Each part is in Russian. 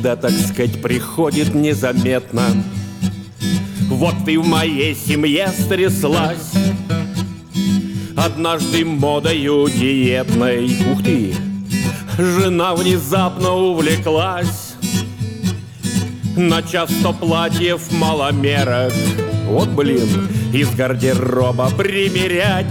всегда, так сказать, приходит незаметно. Вот и в моей семье стряслась однажды модою диетной. Ух ты! Жена внезапно увлеклась, начав 100 платьев маломерок. Вот, блин, из гардероба примерять.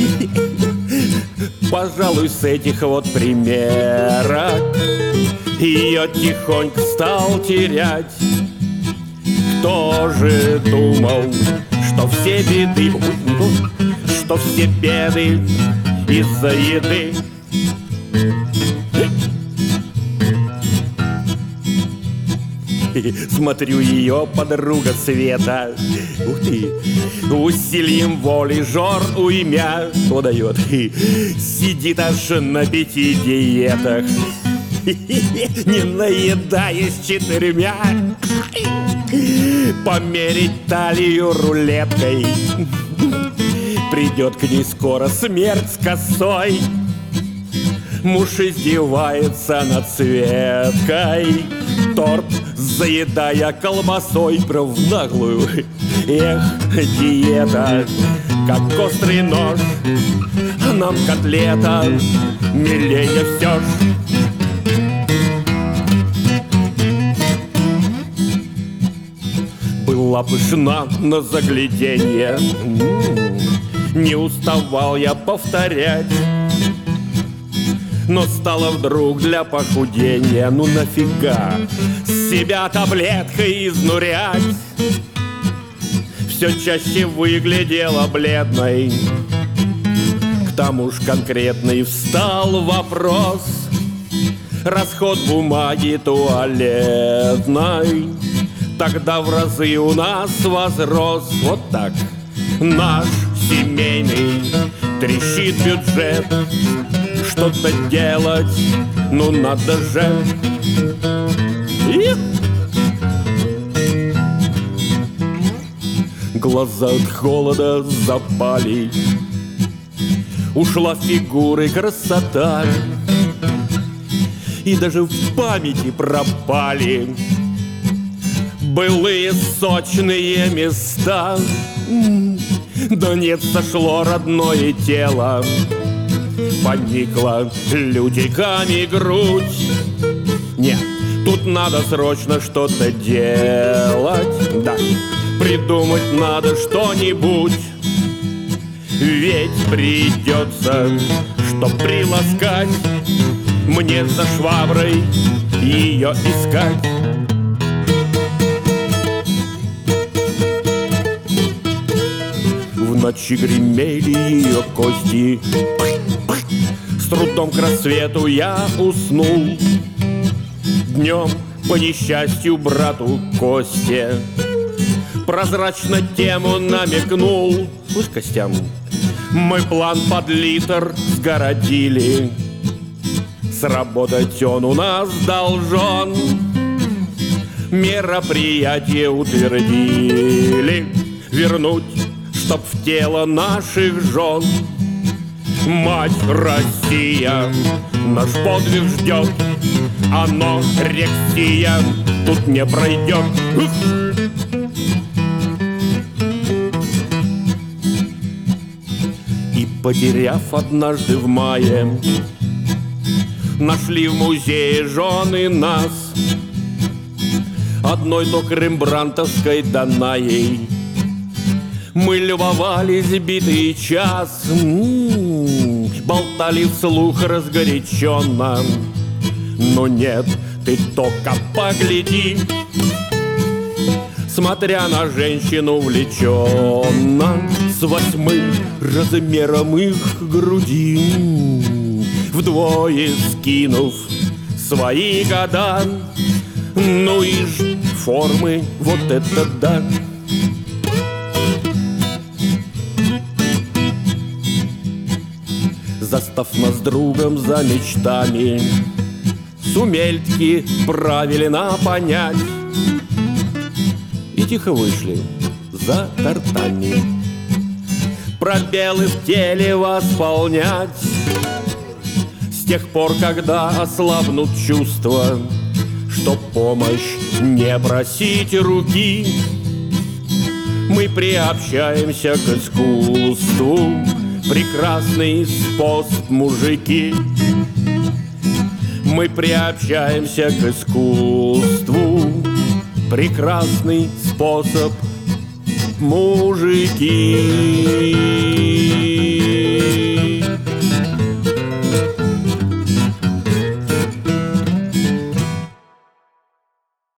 Пожалуй, с этих вот примерок ее тихонько стал терять. Кто же думал, что все беды, что все беды из-за еды? Смотрю, ее подруга Света, ух ты, усилием воли жор уймя, кто дает, сидит аж на 5 диетах, не наедаясь 4. Померить талию рулеткой, придет к ней скоро смерть с косой. Муж издевается над Светкой, торт заедая колбасой, прям в наглую. Эх, диета, как острый нож, а нам котлета милее все ж. Была пышна на загляденье, не уставал я повторять. Но стало вдруг для похудения, ну нафига себя таблеткой изнурять? Все чаще выглядела бледной, к тому ж конкретный встал вопрос. Расход бумаги туалетной тогда в разы у нас возрос. Вот так наш семейный трещит бюджет. Что-то делать, ну надо же. Глаза от холода запали, ушла фигура и красота, и даже в памяти пропали былые сочные места. Да нет, сошло родное тело, поникла лютиками грудь. Нет, тут надо срочно что-то делать. Да, придумать надо что-нибудь. Ведь придется, чтоб приласкать, мне за шваброй ее искать. В ночи гремели ее кости, с трудом к рассвету я уснул. Днем, по несчастью, брату Косте прозрачно тему намекнул. Слышь, Костям, мы план под литр сгородили, сработать он у нас должен. Мероприятие утвердили, вернуть, чтоб в тело наших жен. Мать Россия наш подвиг ждет, анорексия тут не пройдет. И потеряв однажды в мае, нашли в музее жены нас, одной только рембрандтовской Данаей. Мы любовались битый час, болтали вслух разгоряченно. Но нет, ты только погляди, смотря на женщину увлеченно, с 8 размером их груди, вдвое скинув свои года. Ну и ж формы, вот это да. Застав нас другом за мечтами, сумели-таки правильно понять, и тихо вышли за тортами, пробелы в теле восполнять. С тех пор, когда ослабнут чувства, чтоб помощь не просить руки. Мы приобщаемся к искусству, прекрасный способ, мужики. Мы приобщаемся к искусству, прекрасный способ, мужики.